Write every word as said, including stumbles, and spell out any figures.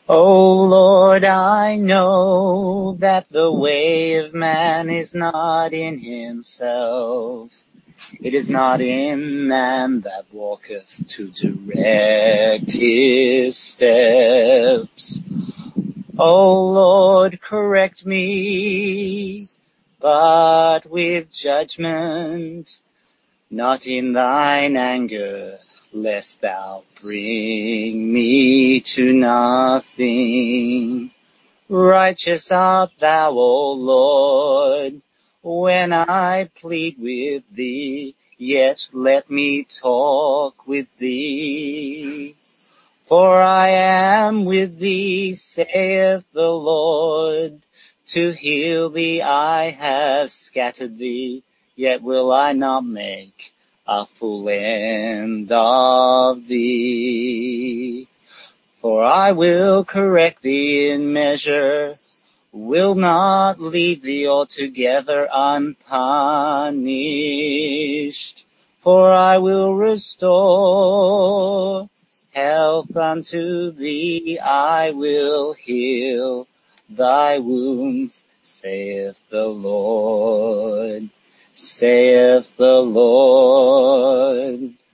O Lord, I know that the way of man is not in himself. It is not in man that walketh to direct his steps. O Lord, correct me, but with judgment, not in thine anger, lest thou bring me to nothing. Righteous art thou, O Lord, when I plead with thee, yet let me talk with thee. For I am with thee, saith the Lord. To heal thee I have scattered thee, yet will I not make a full end of thee. For I will correct thee in measure, will not leave thee altogether unpunished. For I will restore health unto thee, I will heal thy wounds, saith the Lord, saith the Lord.